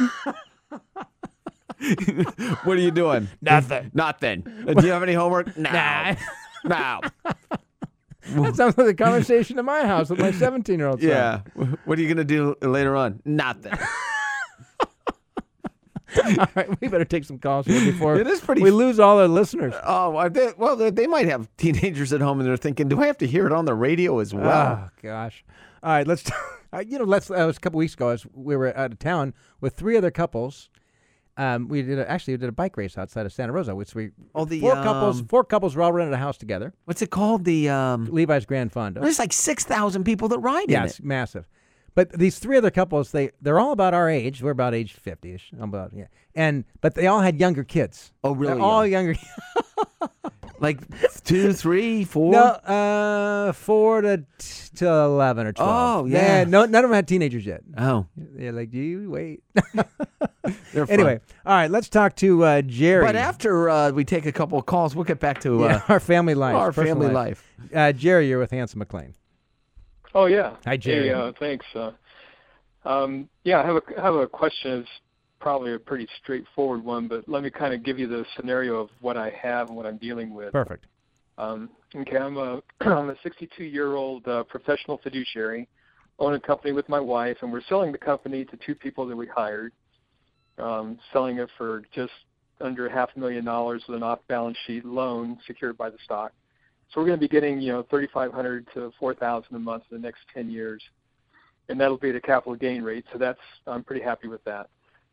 What are you doing? Nothing. Nothing. Uh, Do you have any homework? No. Nah. No. That sounds like a conversation in my house with my seventeen-year-old son. Yeah. What are you gonna do later on? Nothing. All right, we better take some calls here before It is pretty we f- lose all our listeners. Oh, well, they, well, they, they might have teenagers at home and they're thinking, do I have to hear it on the radio as well? Oh gosh. All right, let's. Uh, you know, let's. Uh, it was a couple weeks ago. As we were out of town with three other couples. Um, we did a, actually we did a bike race outside of Santa Rosa, which we Oh, the, four couples. um, Four couples were all rented a house together. What's it called? The um, Levi's Grand Fondo. there's like six thousand people that ride Yeah, in it's it. massive. But these three other couples, they they're all about our age. We're about age fifty-ish. About yeah, and but they all had younger kids. Oh, really? They're all young? younger. Like two, three, four? No, uh, four to t- to eleven or twelve. Oh, yeah. no, none of them had teenagers yet. Oh, Yeah, like do you wait? they're fun. Anyway, all right, let's talk to uh, Jerry. But after uh, we take a couple of calls, we'll get back to uh, yeah, our family life, our personal family life. Uh, Jerry, you're with Hanson McLean. Oh yeah. Hi, Jerry. Hey, uh, thanks. Uh, um, yeah, I have a I have a question. It's probably a pretty straightforward one, but let me kind of give you the scenario of what I have and what I'm dealing with. Perfect. Um, okay, I'm a I'm a sixty-two-year-old uh, professional fiduciary, own a company with my wife, and we're selling the company to two people that we hired. Um, selling it for just under half a million dollars with an off-balance sheet loan secured by the stock. So we're going to be getting, you know, thirty-five hundred to four thousand a month for the next ten years, and that'll be the capital gain rate. So that's I'm pretty happy with that.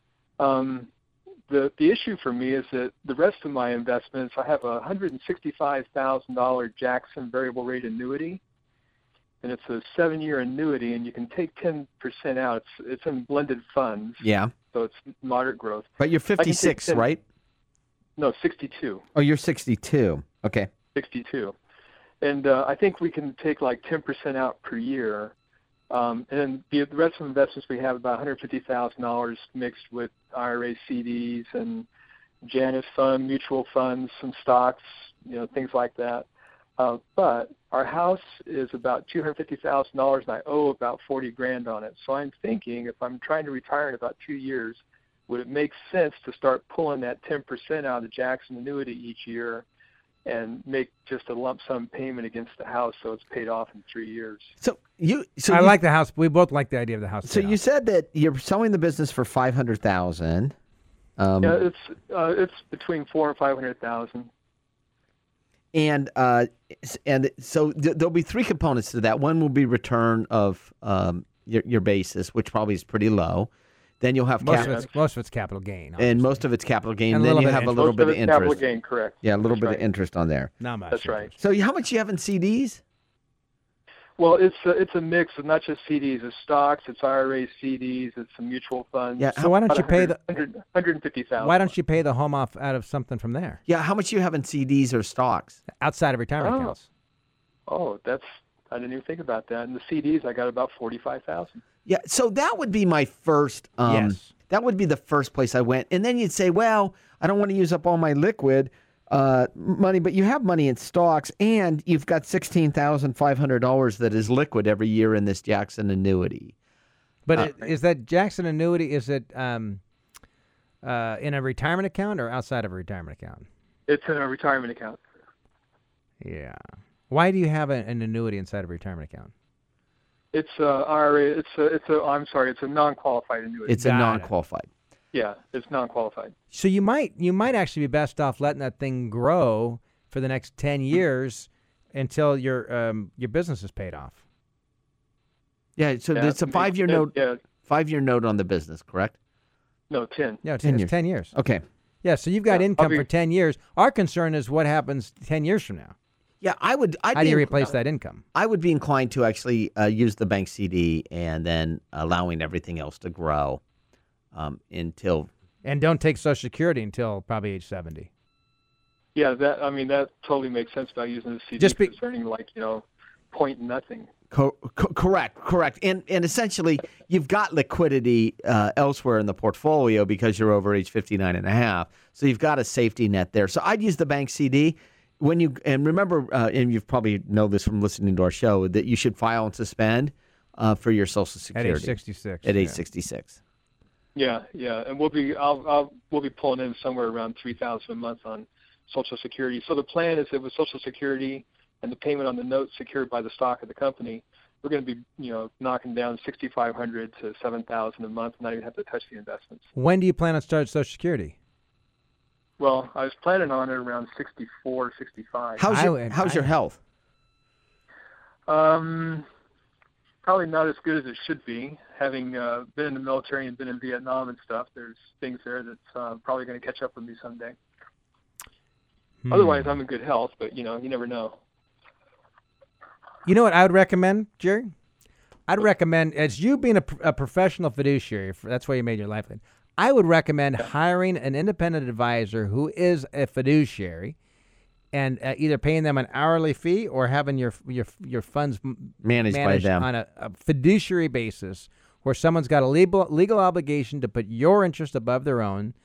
Um, the the issue for me is that the rest of my investments, I have a one hundred sixty-five thousand dollars Jackson variable rate annuity, and it's a seven-year annuity, and you can take ten percent out. It's it's in blended funds, Yeah. so it's moderate growth. But you're fifty-six, ten right? No, sixty-two. Oh, you're sixty-two. Okay. sixty-two. And uh, I think we can take like ten percent out per year. Um, and then the, the rest of the investments we have about one hundred fifty thousand dollars mixed with I R A C Ds and Janus Fund, mutual funds, some stocks, you know, things like that. Uh, but our house is about two hundred fifty thousand dollars and I owe about forty grand on it. So I'm thinking if I'm trying to retire in about two years, would it make sense to start pulling that ten percent out of the Jackson annuity each year and make just a lump sum payment against the house so it's paid off in three years? So you. So I you, like the house. We both like the idea of the house. So payoff. you said that you're selling the business for five hundred thousand. Um, Yeah, it's uh, it's between four and five hundred thousand. And uh, and so th- there'll be three components to that. One will be return of um, your your basis, which probably is pretty low. Then you'll have most cap- of it's most of it's capital gain, and obviously. most of it's capital gain. And a then little you bit have of a little Most bit of of it's interest. capital gain, correct? Yeah, a little That's bit right. of interest on there. Not much. That's right. So how much you have in C Ds? Well, it's a, it's a mix of not just C Ds, it's stocks, it's I R A C Ds, it's some mutual funds. Yeah. So why don't you pay the one hundred, one hundred fifty thousand. Why don't you pay the home off out of something from there Yeah, how much you have in C Ds or stocks? outside of retirement Oh. accounts? Oh, that's I didn't even think about that. In the C Ds, I got about forty-five thousand. Yeah, so that would be my first. Um, Yes. That would be the first place I went, and then you'd say, "Well, I don't want to use up all my liquid uh, money, but you have money in stocks, and you've got sixteen thousand five hundred dollars that is liquid every year in this Jackson annuity." But Uh, it, is that Jackson annuity? Is it um, uh, in a retirement account or outside of a retirement account? It's in a retirement account. Yeah. Why do you have a, an annuity inside of a retirement account? It's a I R A. It's a it's a I'm sorry. It's a non-qualified annuity. It's a Got it. non-qualified. yeah, it's non-qualified. So you might you might actually be best off letting that thing grow for the next ten years until your um, your business is paid off. Yeah, so Yeah, it's a it- five-year it- note. Yeah, Five-year note on the business, correct? no, ten. Yeah, it's, ten it's years. ten years. Okay. Yeah, so you've got Yeah, income I'll be- for ten years. Our concern is what happens ten years from now. Yeah, I would. I'd How do be you inc- replace that income? I would be inclined to actually uh, use the bank C D and then allowing everything else to grow um, until. And don't take Social Security until probably age seventy. Yeah, that I mean that totally makes sense about using the C D. Just be- It's earning like you know, point nothing. Co- co- correct, correct, and and essentially you've got liquidity uh, elsewhere in the portfolio because you're over age fifty-nine and a half, so you've got a safety net there. So I'd use the bank C D when you and remember, uh, and you've probably know this from listening to our show that you should file and suspend uh, for your Social At Security age sixty-six. At age yeah. sixty-six. Yeah, yeah, and we'll be I'll, I'll we'll be pulling in somewhere around three thousand a month on Social Security. So the plan is that with Social Security and the payment on the note secured by the stock of the company, we're going to be you know knocking down sixty-five hundred to seven thousand a month, not even have to touch the investments. When do you plan on starting Social Security? Well, I was planning on it around sixty-four, sixty-five. How's I your would- How's your I- health? Um, probably not as good as it should be. Having uh, been in the military and been in Vietnam and stuff, there's things there that's uh, probably going to catch up with me someday. Hmm. Otherwise, I'm in good health, but you know, you never know. You know what I would recommend, Jerry? I'd recommend, as you being a, pr- a professional fiduciary, for, that's why you made your lifeline, I would recommend hiring an independent advisor who is a fiduciary and uh, either paying them an hourly fee or having your your your funds m- Managed by managed them. on a, a fiduciary basis where someone's got a legal, legal obligation to put your interest above their own.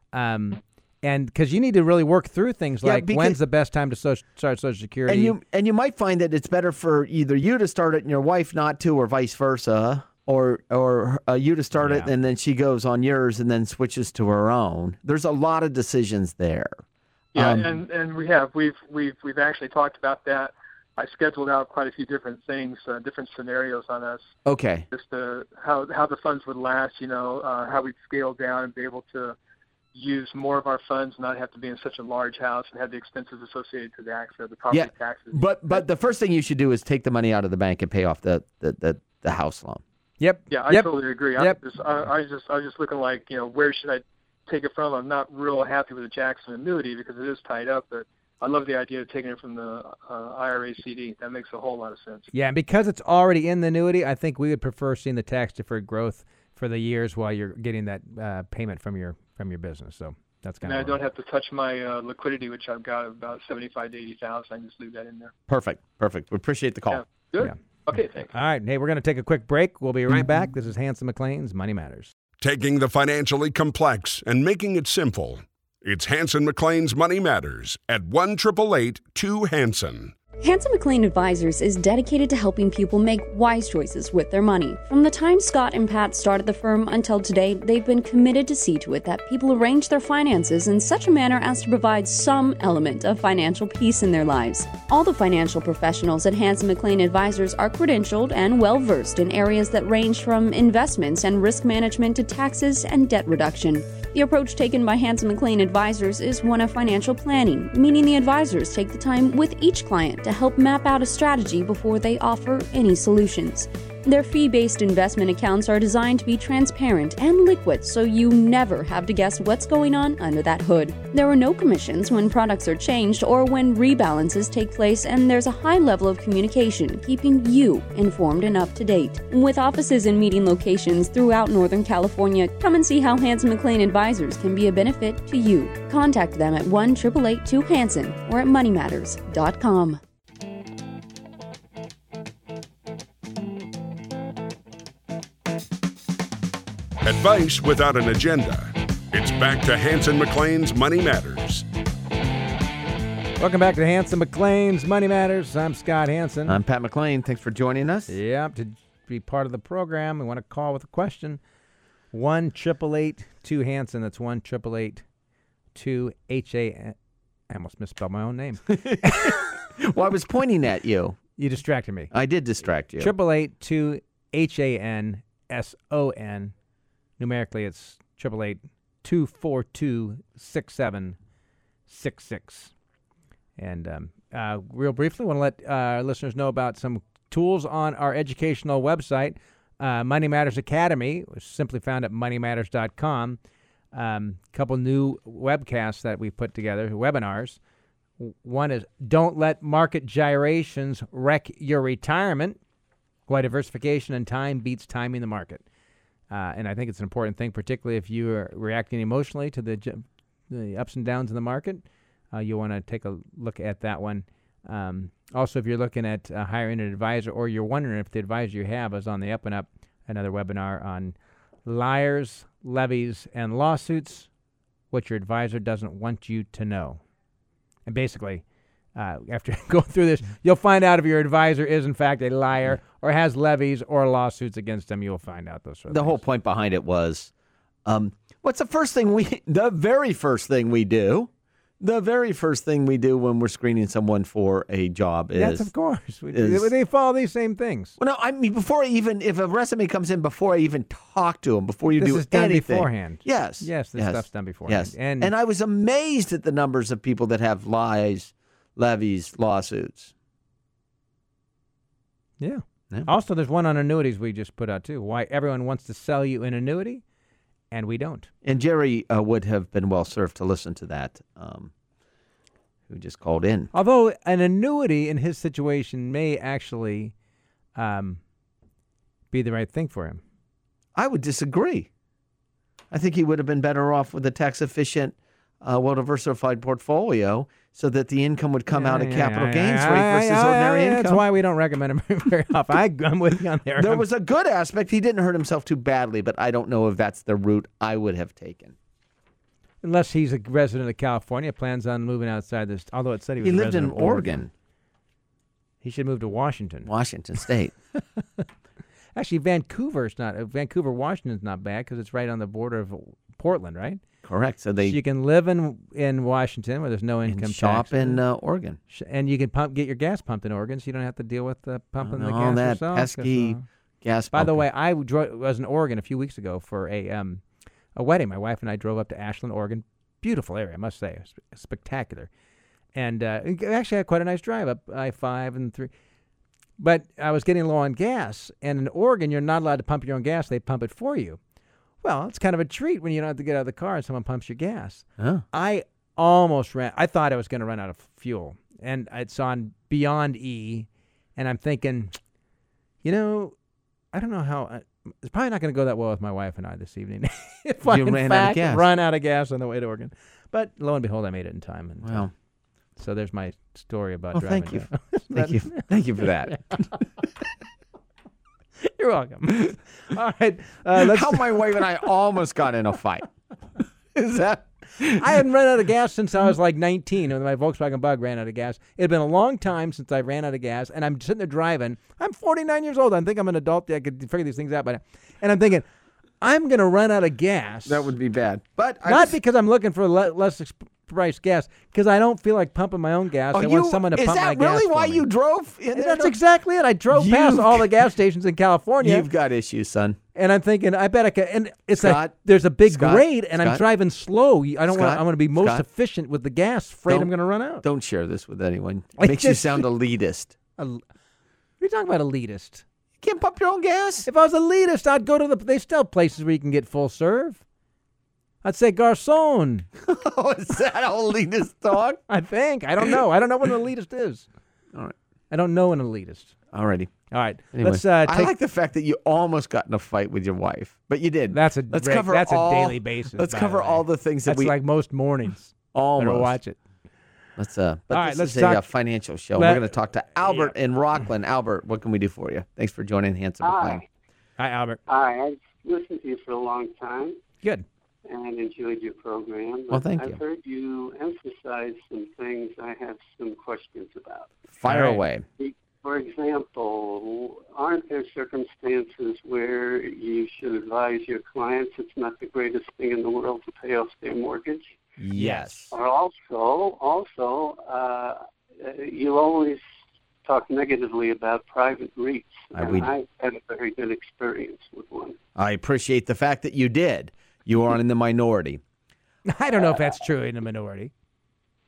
Um, and because you need to really work through things Yeah, like because- when's the best time to so- start Social Security. And you and you might find that it's better for either you to start it and your wife not to, or vice versa, or or uh, you to start it Yeah. and then she goes on yours and then switches to her own. There's a lot of decisions there. Yeah, Um, and and we have we've we've we've actually talked about that. I scheduled out quite a few different things, uh, different scenarios on us, Okay. just to, how how the funds would last. You know, uh, how we'd scale down and be able to use more of our funds, not have to be in such a large house and have the expenses associated to the access, the property Yeah, taxes. But but the first thing you should do is take the money out of the bank and pay off the the, the, the house loan. Yep. Yeah, I yep. totally agree. Yep. I just, I, I just, I was just looking like, you know, where should I take it from? I'm not real happy with the Jackson annuity because it is tied up, but I love the idea of taking it from the uh, I R A C D. That makes a whole lot of sense. Yeah, and because it's already in the annuity, I think we would prefer seeing the tax deferred growth for the years while you're getting that uh, payment from your from your business. So that's kind And I of don't have to touch my uh, liquidity, which I've got about seventy-five to eighty thousand. I can just leave that in there. Perfect. Perfect. We appreciate the call. Yeah. Good. Yeah. Okay, thanks. All right, hey, we're going to take a quick break. We'll be right back. This is Hanson McLean's Money Matters. Taking the financially complex and making it simple. It's Hanson McLean's Money Matters at one eight eight eight two Hanson. Hanson McLean Advisors is dedicated to helping people make wise choices with their money. From the time Scott and Pat started the firm until today, they've been committed to see to it that people arrange their finances in such a manner as to provide some element of financial peace in their lives. All the financial professionals at Hanson McLean Advisors are credentialed and well-versed in areas that range from investments and risk management to taxes and debt reduction. The approach taken by Hanson McLean Advisors is one of financial planning, meaning the advisors take the time with each client to help map out a strategy before they offer any solutions. Their fee-based investment accounts are designed to be transparent and liquid, so you never have to guess what's going on under that hood. There are no commissions when products are changed or when rebalances take place, and there's a high level of communication, keeping you informed and up to date. With offices and meeting locations throughout Northern California, come and see how Hanson McLean Advisors can be a benefit to you. Contact them at one eight eight eight two Hanson or at money matters dot com. Advice without an agenda. It's back to Hanson McLean's Money Matters. Welcome back to Hanson McLean's Money Matters. I'm Scott Hanson. I'm Pat McLean. Thanks for joining us. Yeah, to be part of the program, we want to call with a question. one eight eight eight two Hanson. That's one eight eight eight two H A N. I almost misspelled my own name. Well, I was pointing at you. You distracted me. I did distract you. eight eight eight two H A N S O N. Numerically, it's eight eight eight two four two six seven six six. And um, uh, real briefly, want to let uh, our listeners know about some tools on our educational website, uh, Money Matters Academy, which is simply found at money matters dot com. A um, couple new webcasts that we put together, webinars. One is Don't Let Market Gyrations Wreck Your Retirement, Why Diversification and Time Beats Timing the Market. Uh, and I think it's an important thing, particularly if you are reacting emotionally to the, the ups and downs in the market. Uh, you'll want to take a look at that one. Um, also, if you're looking at uh, hiring an advisor, or you're wondering if the advisor you have is on the up and up, another webinar on liars, levies, and lawsuits, what your advisor doesn't want you to know. And basically, uh, after going through this, you'll find out if your advisor is, in fact, a liar or has levies or lawsuits against them. You'll find out those sort of The things. whole point behind it was, um, what's the first thing we, the very first thing we do, the very first thing we do when we're screening someone for a job is... Yes, of course. We, is, they follow these same things. Well, no, I mean, before I even, if a resume comes in, before I even talk to them, before you this do is done anything. beforehand. Yes. Yes, this yes, stuff's done beforehand. Yes. And, and I was amazed at the numbers of people that have lies, levies, lawsuits. Yeah. Yeah. Also, there's one on annuities we just put out, too. Why everyone wants to sell you an annuity, and we don't. And Jerry uh, would have been well served to listen to that, um, who just called in. Although an annuity in his situation may actually um, be the right thing for him. I would disagree. I think he would have been better off with a tax-efficient, uh, well-diversified portfolio so that the income would come Yeah, out of yeah, capital yeah, gains yeah, rate yeah, versus yeah, ordinary yeah, income. That's why we don't recommend him very often. I, I'm with you on there. There was a good aspect. He didn't hurt himself too badly, but I don't know if that's the route I would have taken. Unless he's a resident of California, plans on moving outside this. Although it said he was He a lived in resident of Oregon. He should move to Washington. Washington State. Actually, Vancouver's not. Uh, Vancouver, Washington's not bad because it's right on the border of Portland, right? Correct. So they so you can live in in Washington where there's no income and shop tax, in uh, Oregon. and you can pump get your gas pumped in Oregon, so you don't have to deal with uh, pumping Oh, the no, gas that yourself. 'cause, pesky uh, gas. By the pumping. way, I dro- was in Oregon a few weeks ago for a um a wedding. My wife and I drove up to Ashland, Oregon. Beautiful area, I must say, Sp- spectacular. And uh, it actually had quite a nice drive up I five and three. But I was getting low on gas, and in Oregon, you're not allowed to pump your own gas. They pump it for you. Well, it's kind of a treat when you don't have to get out of the car and someone pumps your gas. Oh. I almost ran. I thought I was going to run out of fuel, and it's on Beyond E, and I'm thinking, you know, I don't know how. Uh, it's probably not going to go that well with my wife and I this evening. if I, You in ran out of fact, gas. run out of gas on the way to Oregon. But lo and behold, I made it in time. And, Wow. So there's my story about Well, driving. thank you. down. Thank you. Thank you for that. You're welcome. All right. Uh, let's How my wife and I almost got in a fight. Is that? I hadn't run out of gas since I was like nineteen when my Volkswagen Bug ran out of gas. It had been a long time since I ran out of gas, and I'm sitting there driving. I'm forty-nine years old. I think I'm an adult. I could figure these things out by now. And I'm thinking, I'm going to run out of gas. That would be bad. But I Not just- because I'm looking for le- less exp- priced gas, because I don't feel like pumping my own gas. Oh, I you- want someone to is pump that my gas really why for me. you drove? In And there? that's exactly it. I drove past You've- all the gas stations in California. You've got issues, son. And I'm thinking, I bet I could. And it's Scott, like there's a big Scott, grade, and I'm Scott, driving slow. I don't want. Scott, I want to be most Scott, efficient with the gas. Afraid I'm don't- going to run out. Don't share this with anyone. I It makes you just- sound elitist. A, what are you talking about, elitist? You can't pump your own gas. If I was elitist, I'd go to the. They still have places where you can get full serve. I'd say garçon. Oh, is that how elitist talk? I think. I don't know. I don't know what an elitist is. All right. I don't know an elitist. Alrighty. All right. Anyway, Let's uh, I take. like the fact that you almost got in a fight with your wife, but you did. That's a let's reg- cover that's all, a daily basis. Let's by cover the way. all the things that That's we like most mornings. almost Better watch it. Let's uh. But All right, this let's is a talk- uh, financial show. let- We're going to talk to Albert in Rockland. Albert, what can we do for you? Thanks for joining Hanson McLean. Hi. Hi, Albert. Hi. I've listened to you for a long time Good. and enjoyed your program. Well, thank I've you. heard you emphasize some things I have some questions about. Fire All right. away. For example, aren't there circumstances where you should advise your clients it's not the greatest thing in the world to pay off their mortgage? Yes. Or also, also, uh, you always talk negatively about private REITs. I and would- I've had a very good experience with one. I appreciate the fact that you did. You are in the minority. I don't know if that's true in the minority.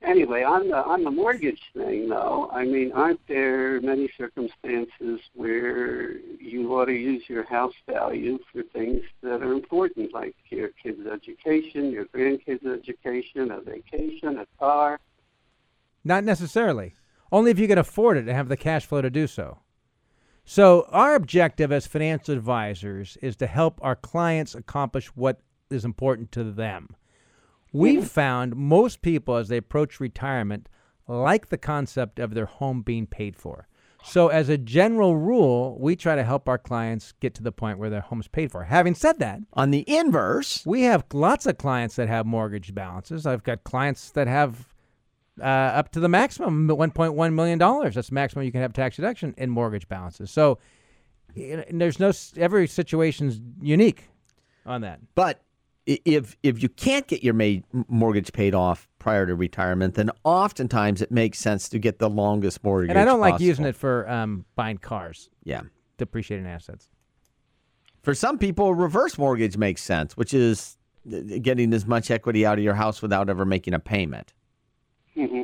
Anyway, on the on the mortgage thing, though, I mean, aren't there many circumstances where you ought to use your house value for things that are important, like your kids' education, your grandkids' education, a vacation, a car? Not necessarily. Only if you can afford it and have the cash flow to do so. So our objective as financial advisors is to help our clients accomplish what is important to them. We've found most people, as they approach retirement, like the concept of their home being paid for. So as a general rule, we try to help our clients get to the point where their home's paid for. Having said that, on the inverse, we have lots of clients that have mortgage balances. I've got clients that have uh, up to the maximum one point one million dollars. That's the maximum you can have tax deduction in mortgage balances. So you know, there's no, every situation's unique on that. But If if you can't get your ma- mortgage paid off prior to retirement, then oftentimes it makes sense to get the longest mortgage. And I don't possible. like using it for um, buying cars. Yeah, depreciating assets. For some people, a reverse mortgage makes sense, which is getting as much equity out of your house without ever making a payment. Mm-hmm.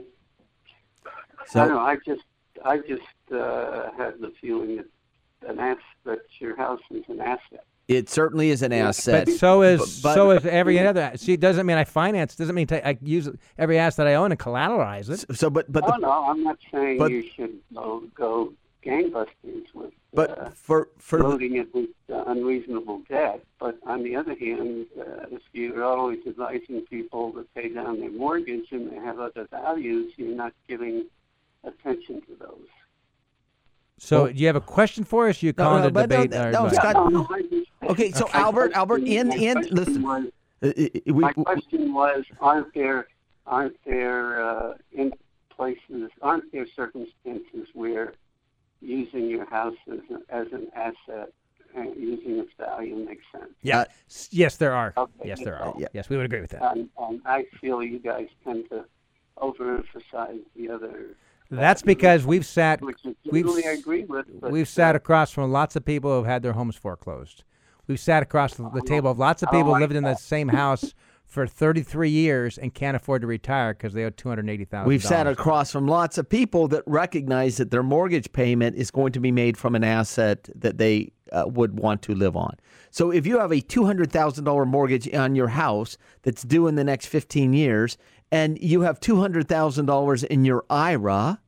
So, I don't know. I just I just uh, had the feeling that an ass that your house is an asset. It certainly is an asset. But so is but, so is every other. See, it doesn't mean I finance. Doesn't mean ta- I use every asset I own and collateralize it. So, but but oh the, no, I'm not saying but, you should go, go gangbusters with but uh, for for loading it with uh, unreasonable debt. But on the other hand, uh, if you're always advising people to pay down their mortgage and they have other values, you're not giving attention to those. So, well, do you have a question for us? You no, calling no, a but debate? no, or no, advice? Scott. No, no, I just, Okay, so my Albert, question, Albert, in my in question listen. Was, uh, we, my question was: Aren't there aren't there uh, in places aren't there circumstances where using your house as, a, as an asset and using its value makes sense? Yeah. Uh, yes, there are. Okay. Yes, there are. Yeah. Yes, we would agree with that. And, and I feel you guys tend to overemphasize the other. That's because we've sat Which is we've generally I agree with. But, we've sat uh, across from lots of people who have had their homes foreclosed. We've sat across the, the table of lots of I don't people like lived in the that. same house for thirty-three years and can't afford to retire because they owe two hundred eighty thousand dollars. We've sat across from lots of people that recognize that their mortgage payment is going to be made from an asset that they uh, would want to live on. So if you have a two hundred thousand dollars mortgage on your house that's due in the next fifteen years and you have two hundred thousand dollars in your I R A,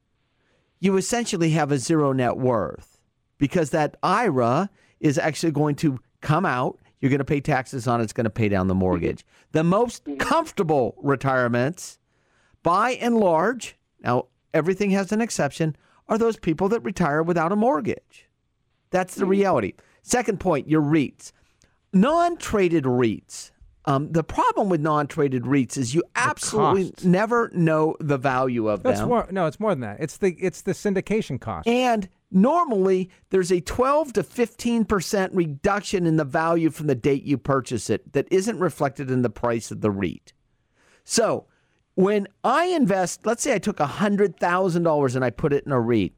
you essentially have a zero net worth because that I R A is actually going to come out. You're going to pay taxes on it. It's going to pay down the mortgage. The most comfortable retirements, by and large, now everything has an exception, are those people that retire without a mortgage. That's the reality. Second point, your REITs. Non-traded REITs. Um, the problem with non-traded REITs is you absolutely cost. never know the value of That's them. more, no, it's more than that. It's the it's the syndication cost. And normally, there's a twelve to fifteen percent reduction in the value from the date you purchase it that isn't reflected in the price of the REIT. So when I invest, let's say I took one hundred thousand dollars and I put it in a REIT,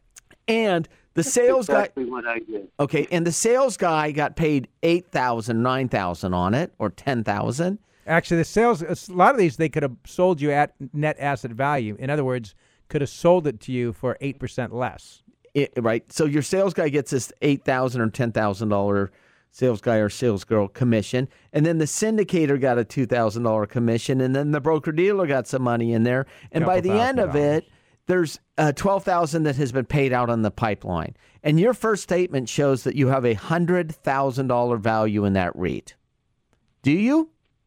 and the That's sales exactly guy, what I did. okay, and the sales guy got paid eight thousand dollars, nine thousand dollars on it, or ten thousand dollars. Actually, the sales, a lot of these, they could have sold you at net asset value. In other words, could have sold it to you for eight percent less. It, right. So your sales guy gets this eight thousand dollars or ten thousand dollars sales guy or sales girl commission. And then the syndicator got a two thousand dollars commission. And then the broker dealer got some money in there. And by the end of it, there's uh, twelve thousand dollars that has been paid out on the pipeline. And your first statement shows that you have a one hundred thousand dollars value in that REIT. Do you?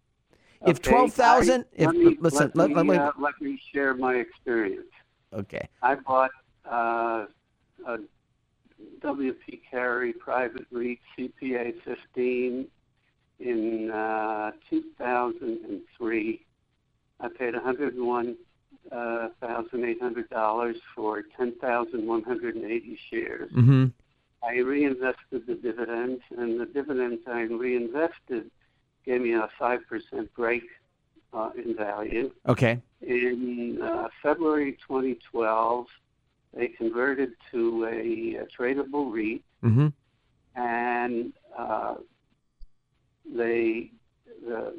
If Okay, twelve thousand I- if let me, listen, let, let, me, let, uh, let me share my experience. okay. I bought uh, a W P Carey private REIT C P A fifteen in uh, two thousand three. I paid one hundred one thousand eight hundred dollars for ten thousand one hundred eighty shares. Mm-hmm. I reinvested the dividends, and the dividends I reinvested gave me a five percent break uh, in value. Okay. In uh, February twenty twelve, they converted to a, a tradable REIT, Mm-hmm. and uh, they the the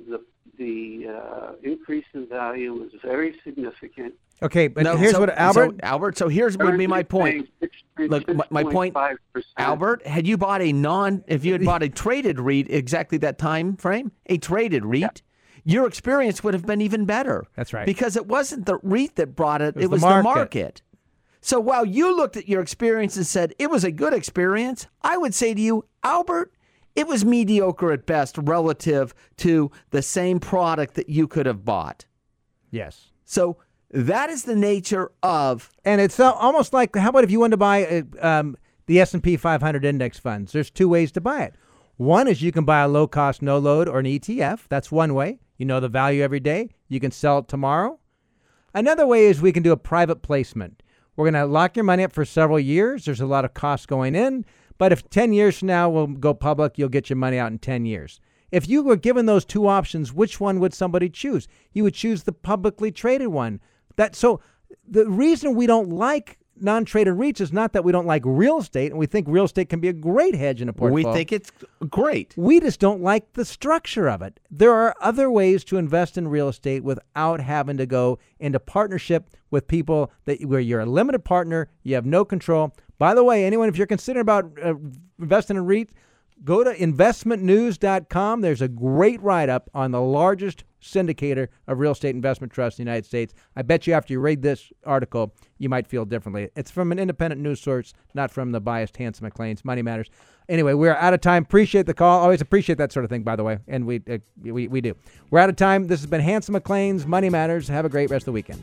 the uh, increase in value was very significant. Okay, but No, here's so- what Albert. So, Albert, so here's would be my point. Look, my, my point, Albert, had you bought a non, if you had bought a traded REIT exactly that time frame, a traded REIT, yeah. your experience would have been even better. That's right. Because it wasn't the REIT that brought it, it was, it was the, market. the market. So while you looked at your experience and said it was a good experience, I would say to you, Albert, it was mediocre at best relative to the same product that you could have bought. Yes. So that is the nature of... And it's almost like, how about if you wanted to buy um, the S and P five hundred index funds? There's two ways to buy it. One is you can buy a low-cost, no-load, or an E T F. That's one way. You know the value every day. You can sell it tomorrow. Another way is we can do a private placement. We're going to lock your money up for several years. There's a lot of costs going in. But if ten years from now we'll go public, you'll get your money out in ten years. If you were given those two options, which one would somebody choose? You would choose the publicly traded one. That so the reason we don't like non-traded REITs is not that we don't like real estate, and we think real estate can be a great hedge in a portfolio. We think it's great. We just don't like the structure of it. There are other ways to invest in real estate without having to go into partnership with people that where you're a limited partner, you have no control. By the way, anyone, if you're considering about uh, investing in REITs, go to investment news dot com. There's a great write-up on the largest syndicator of real estate investment trusts in the United States. I bet you after you read this article, you might feel differently. It's from an independent news source, not from the biased Hanson McClain's Money Matters. Anyway, we're out of time. Appreciate the call. Always appreciate that sort of thing, by the way, and we uh, we, we do. We're out of time. This has been Hanson McClain's Money Matters. Have a great rest of the weekend.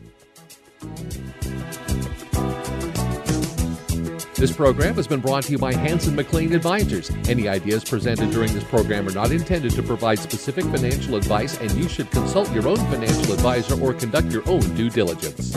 This program has been brought to you by Hanson McClain Advisors. Any ideas presented during this program are not intended to provide specific financial advice, and you should consult your own financial advisor or conduct your own due diligence.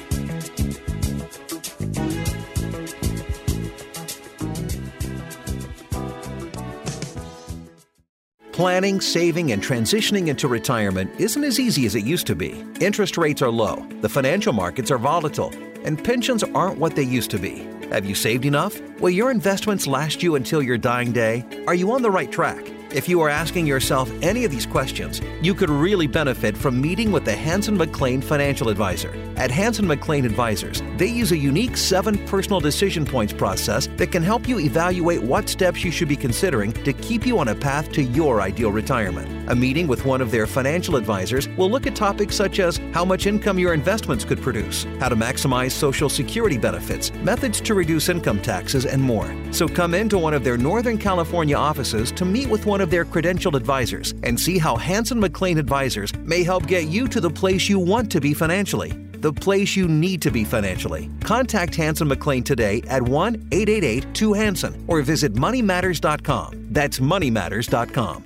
Planning, saving, and transitioning into retirement isn't as easy as it used to be. Interest rates are low, the financial markets are volatile, and pensions aren't what they used to be. Have you saved enough? Will your investments last you until your dying day? Are you on the right track? If you are asking yourself any of these questions, you could really benefit from meeting with the Hanson McClain Financial Advisor. At Hanson McClain Advisors, they use a unique seven personal decision points process that can help you evaluate what steps you should be considering to keep you on a path to your ideal retirement. A meeting with one of their financial advisors will look at topics such as how much income your investments could produce, how to maximize Social Security benefits, methods to reduce income taxes, and more. So come into one of their Northern California offices to meet with one of their credentialed advisors and see how Hanson McClain Advisors may help get you to the place you want to be financially, the place you need to be financially. Contact Hanson McClain today at one eight eight eight two Hanson or visit money matters dot com. That's money matters dot com.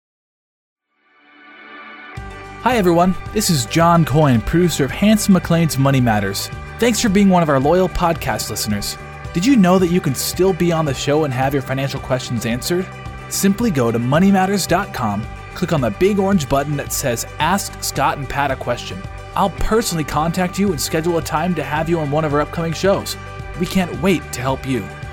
Hi everyone, this is John Coyne, producer of Hanson McClain's Money Matters. Thanks for being one of our loyal podcast listeners. Did you know that you can still be on the show and have your financial questions answered? Simply go to money matters dot com, click on the big orange button that says Ask Scott and Pat a Question. I'll personally contact you and schedule a time to have you on one of our upcoming shows. We can't wait to help you.